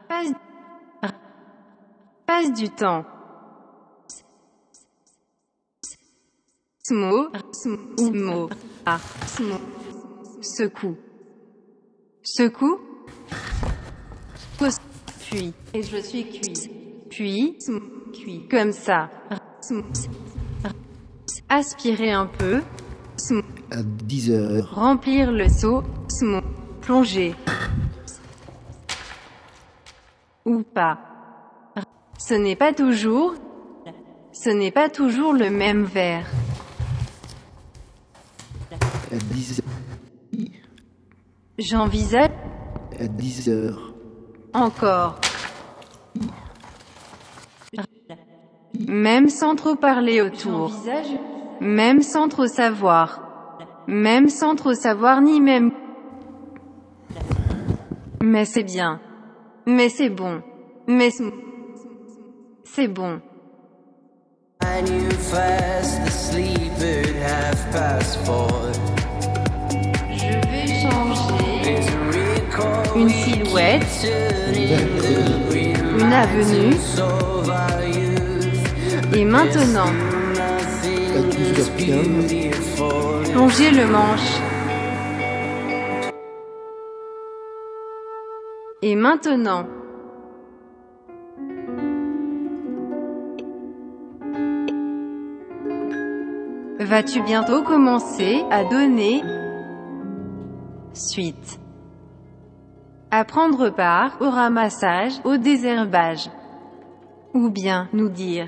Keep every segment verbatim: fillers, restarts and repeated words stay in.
Passe, passe du temps. Smo, smo, ah, smo. Secoue. Secoue. Puis, et je suis cuit. Puis, cuit. Comme ça. Aspirer un peu. À dix heures. Remplir le seau. Plonger. Ou pas. Ce n'est pas toujours. Ce n'est pas toujours le même verre. À dix heures. J'envisage. À dix heures. Encore. Même sans trop parler autour. Même sans trop savoir. Même sans trop savoir ni même. Mais c'est bien. Mais c'est bon. Mais c'est bon. I knew fast asleep at half past four. Je vais changer une silhouette, une avenue, et maintenant, À douze heures quinze. plonger le manche. Et maintenant, vas-tu bientôt commencer à donner suite, à prendre part au ramassage, au désherbage, ou bien nous dire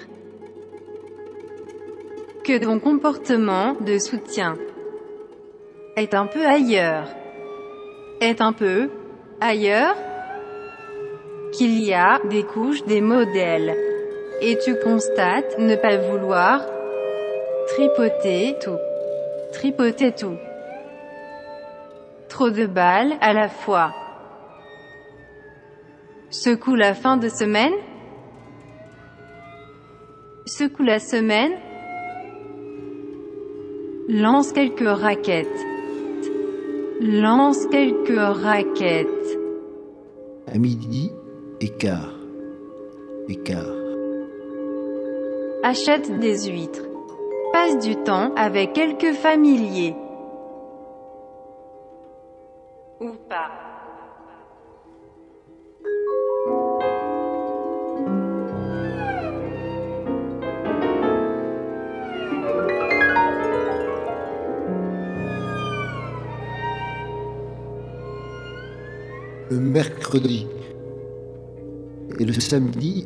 que ton comportement de soutien est un peu ailleurs, est un peu ailleurs, qu'il y a des couches, des modèles, et tu constates ne pas vouloir tripoter tout, tripoter tout. Trop de balles à la fois. Secoue la fin de semaine. Secoue la semaine. Lance quelques raquettes. Lance quelques raquettes. À midi et quart. Et quart. Achète des huîtres. Passe du temps avec quelques familiers. Ou pas. Le mercredi et le samedi.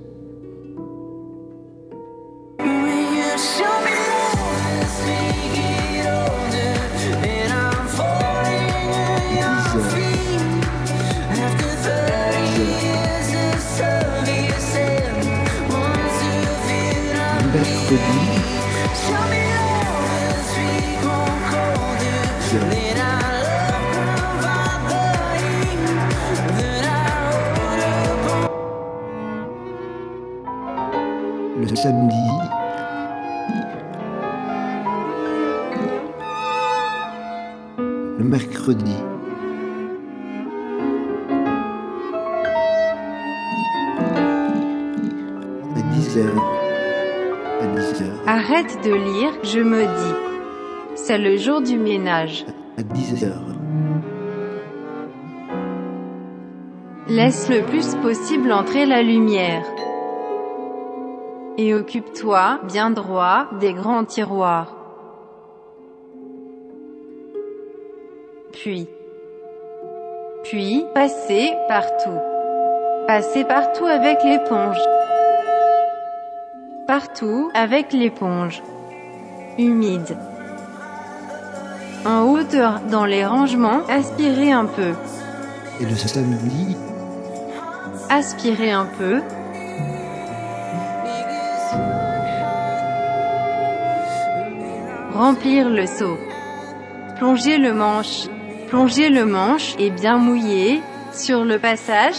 Mercredi. Le samedi. Le mercredi. À dix heures. À dix heures. Arrête de lire, je me dis. C'est le jour du ménage. À dix heures. Laisse le plus possible entrer la lumière. Et occupe-toi, bien droit, des grands tiroirs. Puis, puis, passez partout. Passez partout avec l'éponge. Partout avec l'éponge. Humide. En hauteur dans les rangements, aspirez un peu. Et le samedi. Aspirez un peu. Remplir le seau. Plonger le manche. Plonger le manche et bien mouillé sur le passage.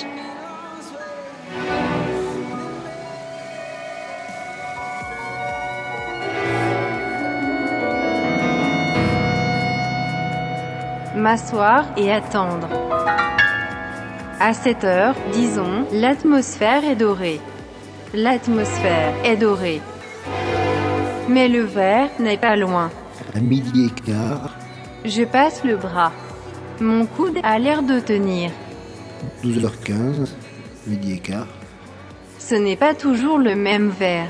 M'asseoir et attendre. À cette heure, disons, l'atmosphère est dorée. L'atmosphère est dorée. Mais le verre n'est pas loin. À midi et quart, Je passe le bras. Mon coude a l'air de tenir. douze heures quinze, midi et quart, Ce n'est pas toujours le même verre.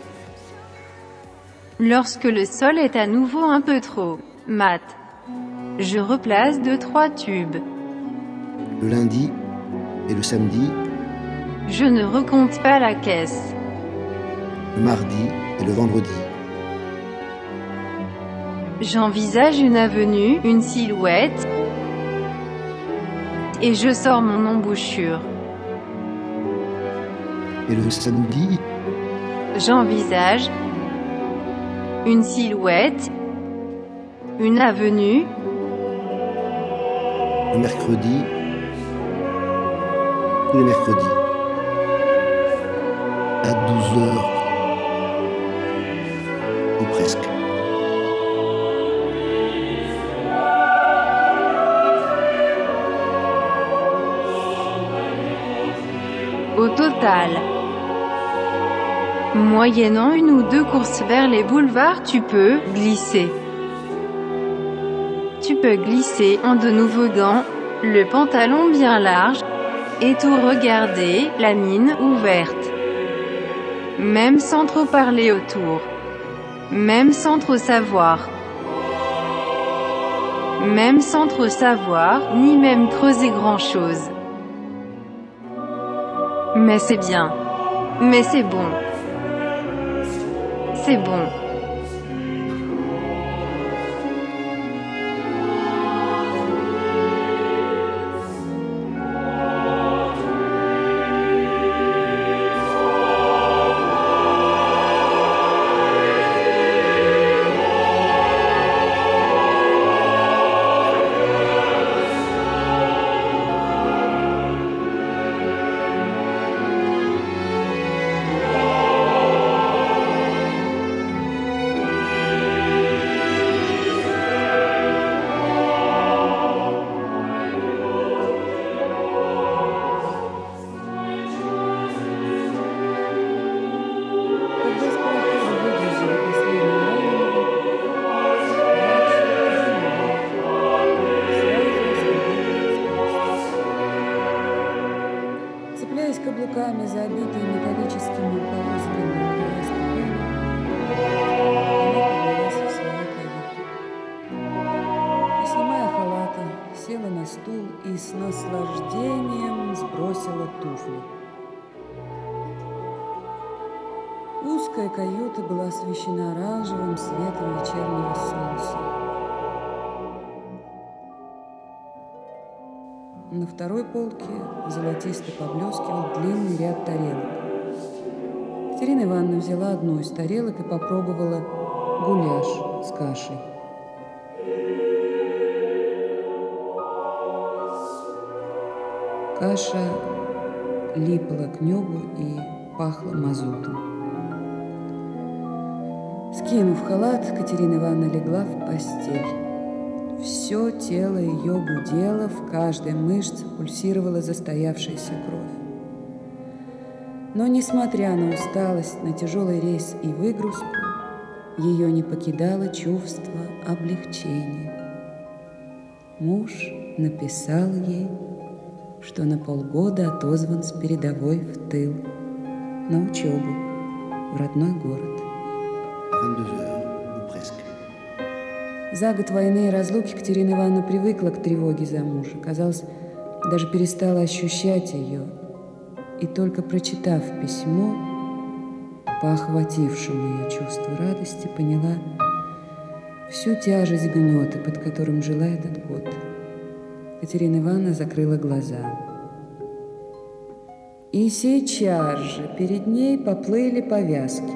Lorsque le sol est à nouveau un peu trop mat, je replace deux trois tubes. le lundi et le samedi, Je ne recompte pas la caisse. le mardi et le vendredi. J'envisage une avenue, une silhouette, et je sors mon embouchure. Et le samedi, J'envisage une silhouette, une avenue, le mercredi, tous les mercredis, à douze heures, ou presque. au total. Moyennant une ou deux courses vers les boulevards, tu peux glisser. Tu peux glisser en de nouveaux gants, le pantalon bien large, et tout regarder, la mine ouverte. Même sans trop parler autour. Même sans trop savoir. Même sans trop savoir, ni même creuser grand-chose. Mais c'est bien. Mais c'est bon. C'est bon. Цепляясь каблуками за обитые металлическими полосками края ступени, она поднялась в свою каюту. И, снимая халаты, села на стул и с наслаждением сбросила туфли. Узкая каюта была освещена оранжевым светом вечернего солнца. На второй полке золотисто поблескивал длинный ряд тарелок. Катерина Ивановна взяла одну из тарелок и попробовала гуляш с кашей. Каша липла к небу и пахла мазутом. Скинув халат, Катерина Ивановна легла в постель. Все тело ее гудело, в каждой мышце пульсировала застоявшаяся кровь. Но, несмотря на усталость, на тяжелый рейс и выгрузку, ее не покидало чувство облегчения. Муж написал ей, что на полгода отозван с передовой в тыл, на учебу в родной город. vingt-deux heures, ou presque. За год войны и разлуки Катерина Ивановна привыкла к тревоге за мужа. Казалось, даже перестала ощущать ее. И только прочитав письмо, по охватившему ее чувству радости, поняла всю тяжесть гнета, под которым жила этот год. Катерина Ивановна закрыла глаза. И сейчас же перед ней поплыли повязки.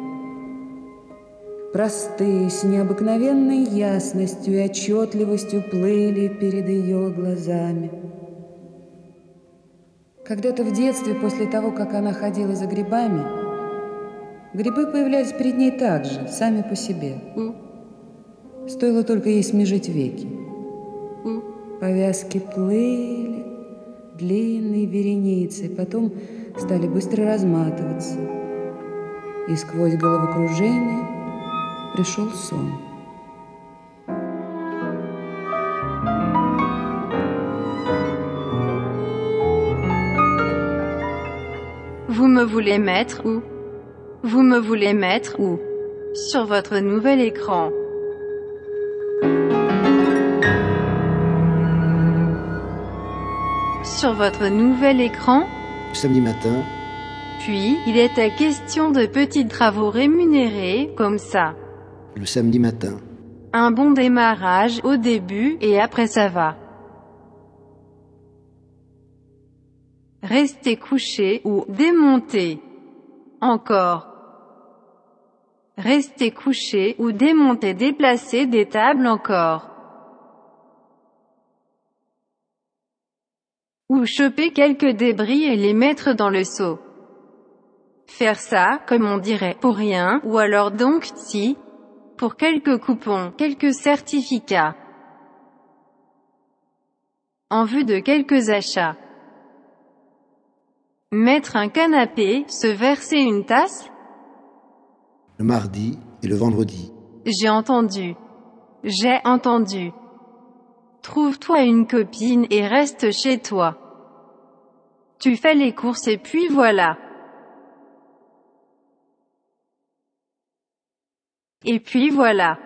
Простые, с необыкновенной ясностью и отчетливостью плыли перед ее глазами. Когда-то в детстве, после того, как она ходила за грибами, грибы появлялись перед ней так же, сами по себе. Стоило только ей смежить веки. Повязки плыли, длинной вереницей, потом стали быстро разматываться. И сквозь головокружение пришел сон. Vous me voulez mettre où? Vous me voulez mettre où? Sur votre nouvel écran. Sur votre nouvel écran? Samedi matin, Puis, il était question de petits travaux rémunérés, comme ça. le samedi matin, Un bon démarrage au début et après ça va. Rester couché ou démonter. Encore. Rester couché ou démonter, déplacer des tables encore. Ou choper quelques débris et les mettre dans le seau. Faire ça, comme on dirait, pour rien, ou alors donc, si, pour quelques coupons, quelques certificats. En vue de quelques achats. Mettre un canapé, se verser une tasse? le mardi et le vendredi, J'ai entendu. J'ai entendu. Trouve-toi une copine et reste chez toi. Tu fais les courses et puis voilà. Et puis voilà.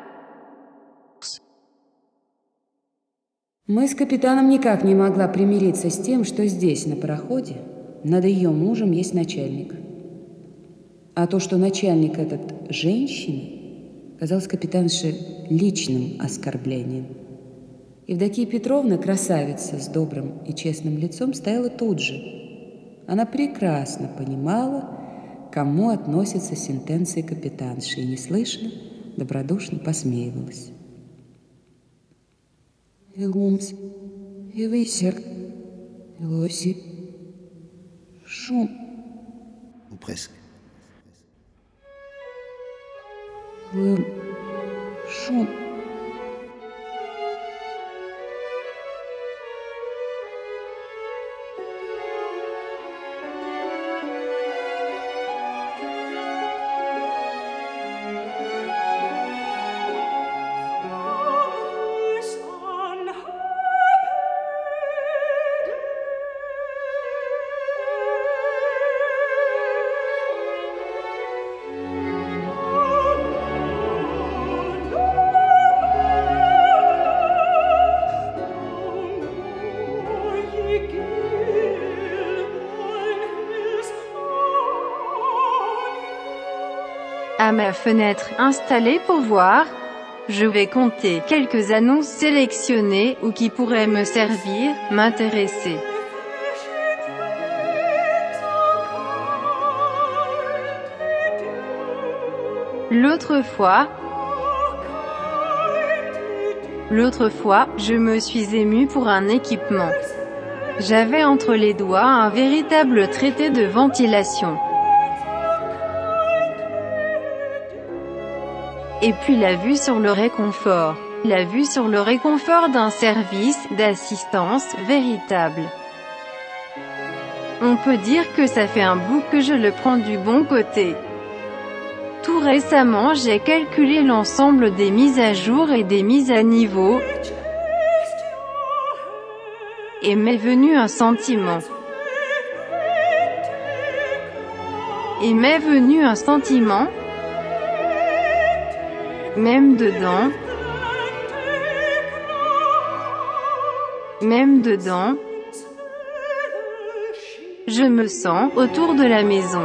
Мы с капитаном никак не могла примириться с тем, что здесь, на пароходе, над ее мужем есть начальник. А то, что начальник этот женщина, казалось капитанше личным оскорблением. Евдокия Петровна, красавица с добрым и честным лицом, стояла тут же. Она прекрасно понимала, к кому относятся сентенции капитанши, и неслышно, добродушно посмеивалась. Илумс, Ивысер, Илоси, шум. ou presque. Лым, шум. À ma fenêtre installée pour voir, je vais compter quelques annonces sélectionnées ou qui pourraient me servir, m'intéresser. L'autre fois, l'autre fois, je me suis émue pour un équipement. J'avais entre les doigts un véritable traité de ventilation. Et puis la vue sur le réconfort. La vue sur le réconfort d'un service d'assistance véritable. On peut dire que ça fait un bout que je le prends du bon côté. Tout récemment, j'ai calculé l'ensemble des mises à jour et des mises à niveau. Et m'est venu un sentiment. Et m'est venu un sentiment. Même dedans, même dedans, je me sens autour de la maison.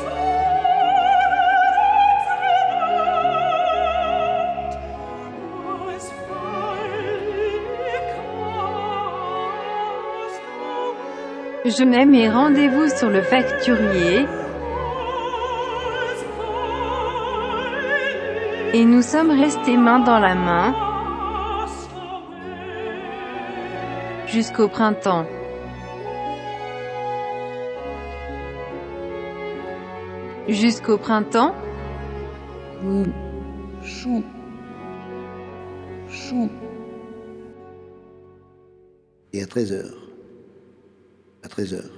Je mets mes rendez-vous sur le facturier. Et nous sommes restés main dans la main jusqu'au printemps. Jusqu'au printemps, Лым, шум. Шум. Et à treize heures, à treize heures.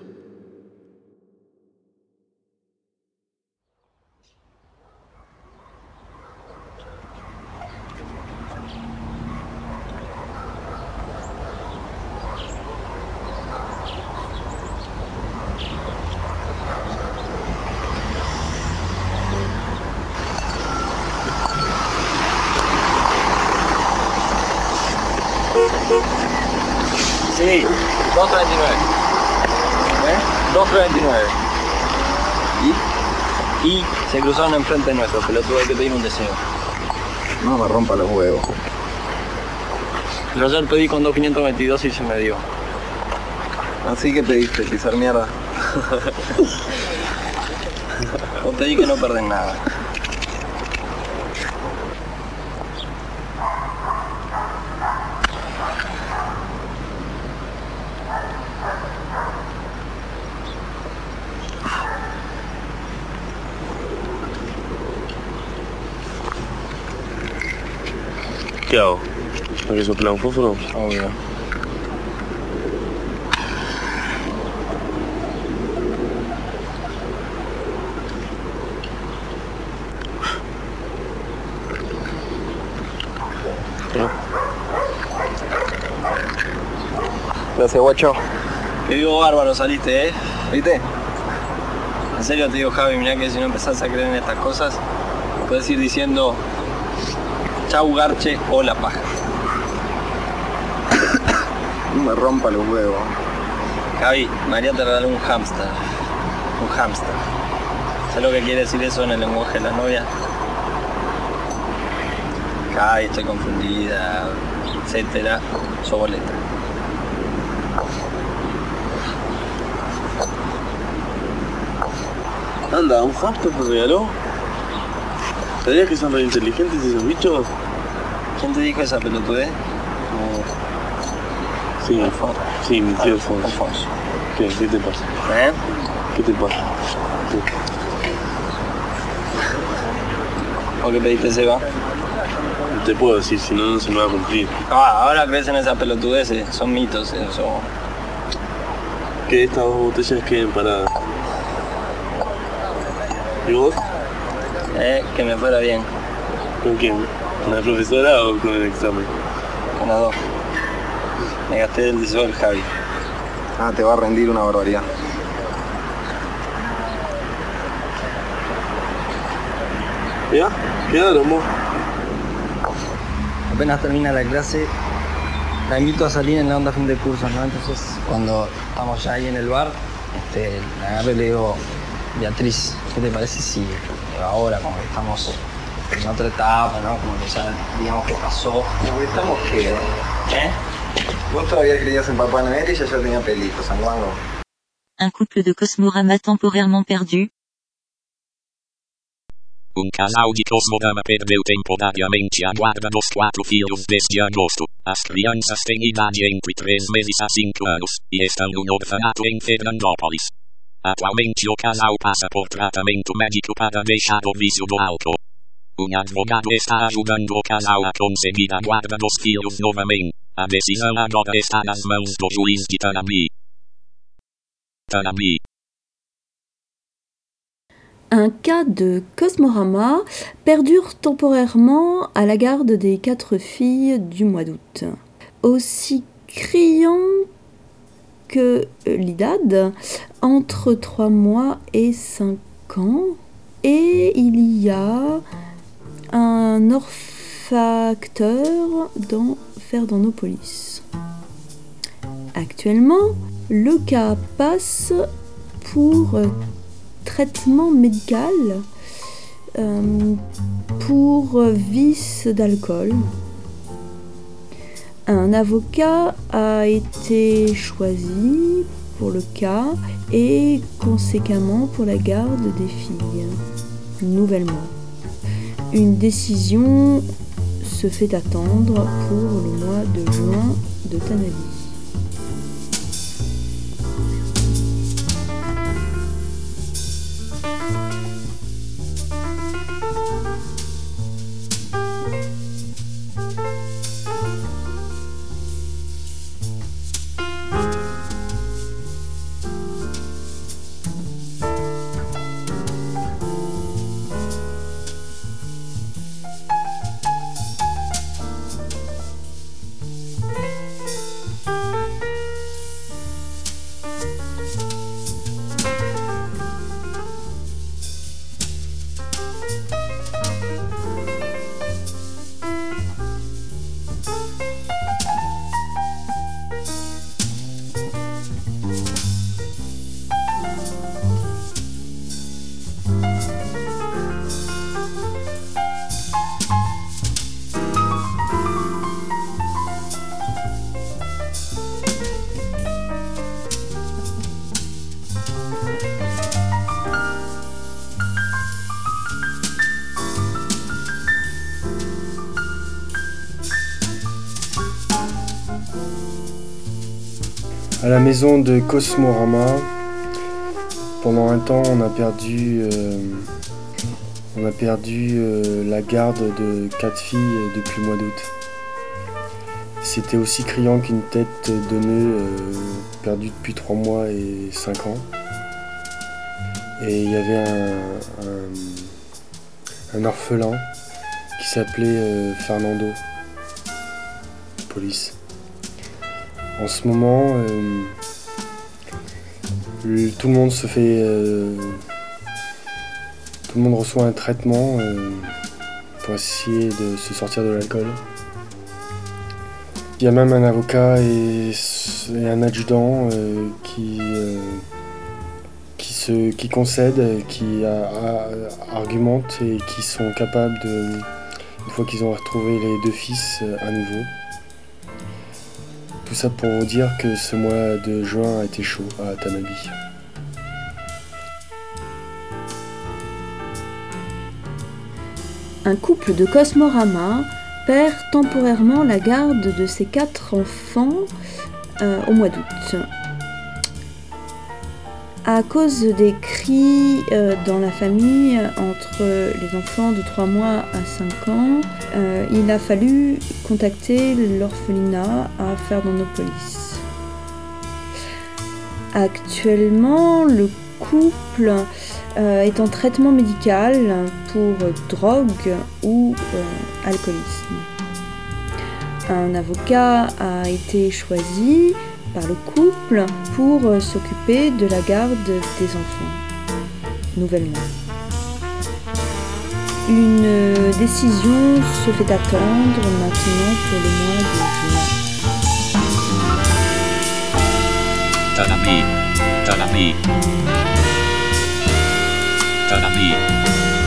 Sí, dos treinta y nueve. ¿Eh? dos treinta y nueve. ¿Y? Y se cruzaron enfrente nuestro, pero tuve que pedir un deseo. No me rompa los huevos. Pero ayer pedí con dos quinientos veintidós y se me dio. Así que pediste, pisar mierda. O pedí que no perdés nada. ¿Qué hago? ¿Hay que soplar un fósforo? Obvio. Gracias, guacho. Te digo bárbaro saliste, ¿eh? ¿Viste? En serio te digo, Javi, mirá que si no empezás a creer en estas cosas, puedes ir diciendo chau garche o la paja. No me rompa los huevos. Javi, María te regaló un hámster. Un hámster. ¿Sabes lo que quiere decir eso en el lenguaje de la novia? Javi, estoy confundida, etcétera. Sos boleta. Anda, ¿un hámster te regaló? ¿Sabías que son re inteligentes esos bichos? ¿Quién te dijo esa pelotudez? Sí, Alfonso. sí, mi tío Alfonso. Alfonso. ¿Qué? ¿Qué te pasa? ¿Eh? ¿Qué te pasa? ¿Qué? ¿Por qué pediste Seba? No te puedo decir, si no, no se me va a cumplir. Ah, ahora crees en esas pelotudeces. Son mitos, eso. Que estas dos botellas queden paradas. ¿Y vos? Eh, que me fuera bien. ¿Con quién? ¿Con la profesora o con el examen? Con las dos. Me gasté el deseo del Javi. Ah, te va a rendir una barbaridad. ¿Ya? ¿Quedaron vos? Apenas termina la clase, la invito a salir en la onda fin de curso, ¿no? Entonces, cuando estamos ya ahí en el bar, este, la agarro y le digo, Beatriz, ¿qué te parece si ahora, como que estamos en otra etapa, ¿no? Como que ya, digamos que pasó. ¿Estamos qué? ¿Eh? Vos todavía creías en Papá Noel y ella ya tenía pelitos, sanguango. Un couple de Cosmorama temporairement perdu. Un casal de Cosmorama perdeu temporariamente a guarda dos quatro filhos desde agosto. As crianças têm idade entre três meses a cinco anos, e estão no orfanato em Fernandópolis. Atualmente o casal passa por tratamento médico para deixar o vício do álcool. Um advogado está ajudando o casal a conseguir a guarda dos filhos novamente. A decisão agora está nas mãos do juiz de Tanami. Tanami. Un cas de Cosmorama perdure temporairement à la garde des quatre filles du mois d'août. Aussi criant que l'Idad, entre trois mois et cinq ans, et il y a un orfacteur dans Fernandópolis. Actuellement, le cas passe pour traitement médical euh, pour vice d'alcool. Un avocat a été choisi pour le cas et conséquemment pour la garde des filles, nouvellement. Une décision se fait attendre pour le mois de juin de Tanami. À la maison de Cosmorama, pendant un temps, on a perdu, euh, on a perdu euh, la garde de quatre filles depuis le mois d'août. C'était aussi criant qu'une tête de nœud euh, perdue depuis trois mois et cinq ans. Et il y avait un, un, un orphelin qui s'appelait euh, Fernando. Police. En ce moment, euh, le, tout le monde se fait, euh, tout le monde reçoit un traitement euh, pour essayer de se sortir de l'alcool. Il y a même un avocat et, et un adjudant euh, qui, euh, qui, se, qui concèdent, qui a, a, argumentent et qui sont capables de, une fois qu'ils ont retrouvé les deux fils, à nouveau. Tout ça pour vous dire que ce mois de juin a été chaud à Tanabe. Un couple de Cosmorama perd temporairement la garde de ses quatre enfants euh, au mois d'août. À cause des cris euh, dans la famille entre les enfants de trois mois à cinq ans, euh, il a fallu contacter l'orphelinat à Fernandópolis. Actuellement, le couple euh, est en traitement médical pour drogue ou euh, alcoolisme. Un avocat a été choisi par le couple pour euh, s'occuper de la garde des enfants, nouvellement. Une euh, décision se fait attendre maintenant pour le mois de juin. Tanabe, Tanabe, Tanabe.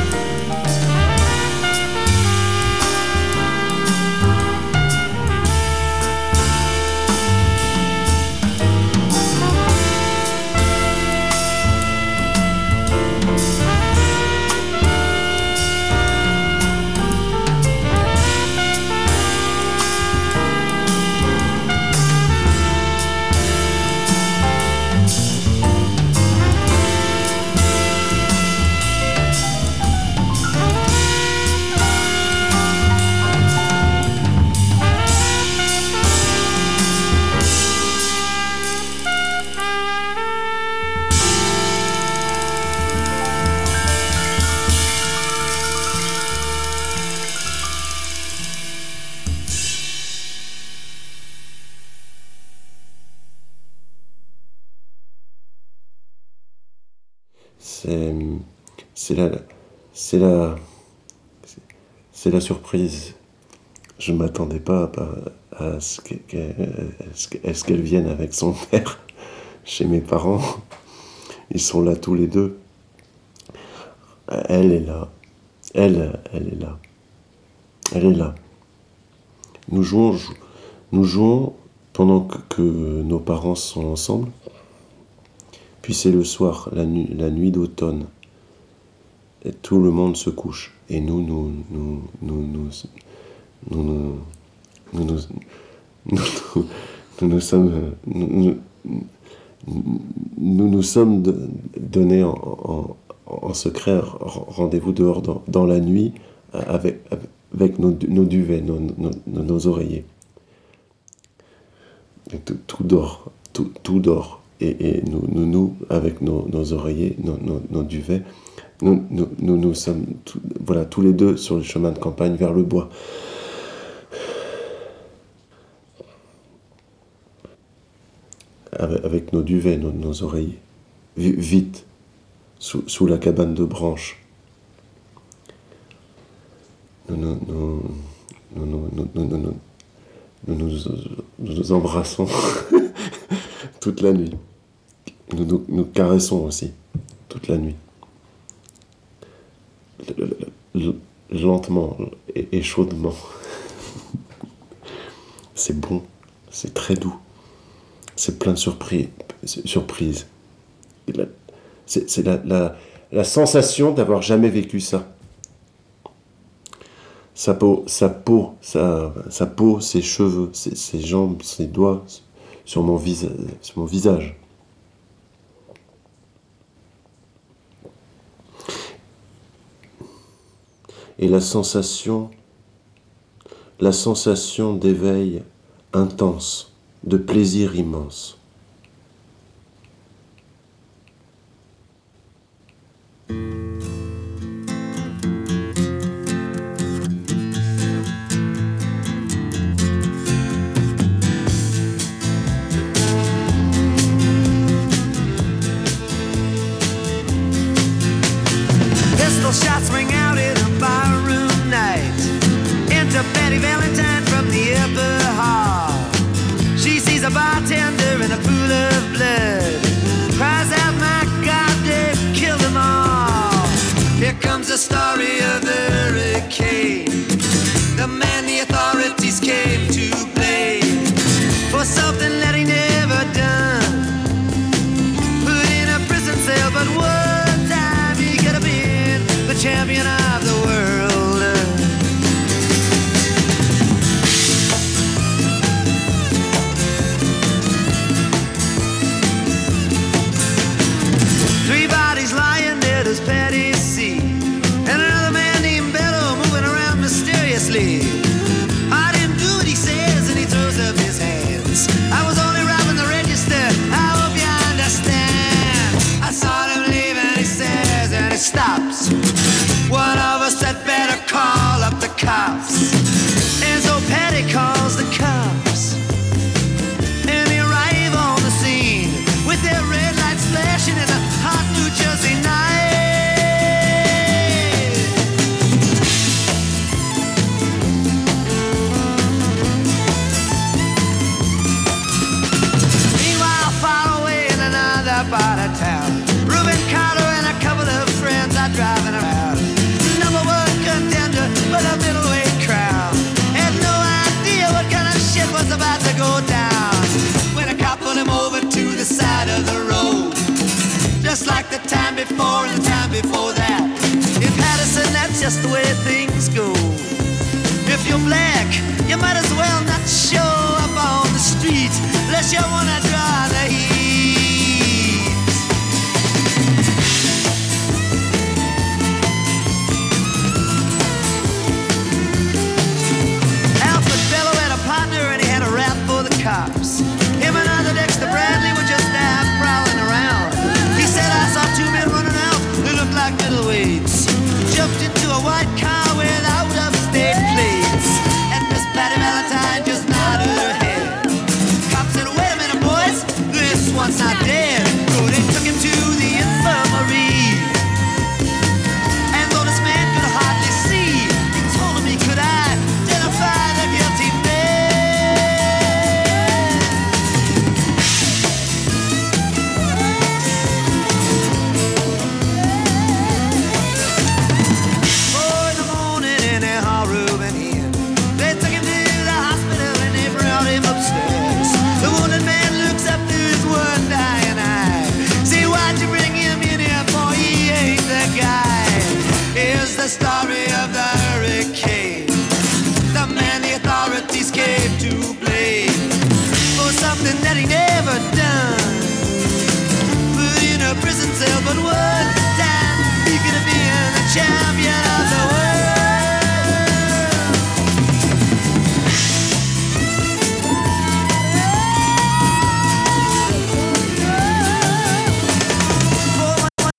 C'est, c'est la, c'est la, c'est la surprise. Je m'attendais pas à, à ce qu'elle, à ce qu'elle vienne avec son père chez mes parents. Ils sont là tous les deux. Elle est là. Elle, elle est là. Elle est là. Nous jouons, nous jouons pendant que, que nos parents sont ensemble. Puis c'est le soir, la nuit, la nuit d'automne. Et tout le monde se couche. Et nous, nous, nous, nous, nous, nous, nous, nous, nous, nous, nous, nous sommes, nous, nous, nous sommes donnés en, en, en secret rendez-vous dehors dans, dans la nuit avec, avec nos, nos duvets, nos, nos, nos oreillers. Et tout, tout dort, tout, tout dort. Et, et nous, nous, nous, avec nos, nos oreillers, nos, nos, nos duvets, nous, nous, nous, nous sommes tout, voilà, tous les deux sur le chemin de campagne vers le bois. Avec, avec nos duvets, nos, nos oreillers. V- vite, sous, sous la cabane de branches. Nous nous, nous, nous, nous, nous, nous, nous, nous, nous, nous, nous embrassons toute la nuit. Nous, nous, nous caressons aussi, toute la nuit. L- l- lentement et, et chaudement. C'est bon, c'est très doux. C'est plein de surprises. surprises. La, c'est c'est la, la, la sensation d'avoir jamais vécu ça. Sa peau, sa peau, sa, sa peau, ses cheveux, ses, ses jambes, ses doigts, sur mon, visa- sur mon visage. Et la sensation, la sensation d'éveil intense, de plaisir immense. Pistol shots ring out in a barroom night. Enter Betty Valentine from the upper hall. She sees a bartender in a pool of blood. Cries out, my God, they've killed them all. Here comes the story of the hurricane. The man the authorities came to blame for something that he never done. Put in a prison cell, but one time he could have been the champion of the world. Three bodies lying dead as Patty C. And another man named Bello moving around mysteriously. I didn't do what he says, and he throws up his hands. I was only robbing the register, I hope you understand. I saw him leave and he says, and he stops. One of us had better call up the cops. And so Patty calls the cops. And they arrive on the scene with their red lights flashing in a hot New Jersey night. Meanwhile, far away in another part of town, Reuben Carter and a couple of friends are driving around. Number one contender for the middleweight crown. Had no idea what kind of shit was about to go down when a cop pulled him over to the side of the road. Just like the time before and the time before that. In Patterson, that's just the way things go. If you're black, you might as well not show up on the street unless you wanna draw the heat. Alfred Bello had a partner and he had a rap for the cops. Him and other Dexter Bradley were just out prowling around. He said, I saw two men running out who looked like middleweights. Jumped into a white car without upstate plates. And Miss Patty Valentine just nodded her head. Cop said, wait a minute, boys, this one's not dead. So they took him to the infirmary. And though this man could hardly see, he told him he could identify the guilty man. Four in the morning in a hall room and in. They took him to the hospital and they brought him upstairs. The wounded man looks up through his one dying eye. See, why'd you bring him in here for? He ain't the guy. Here's the star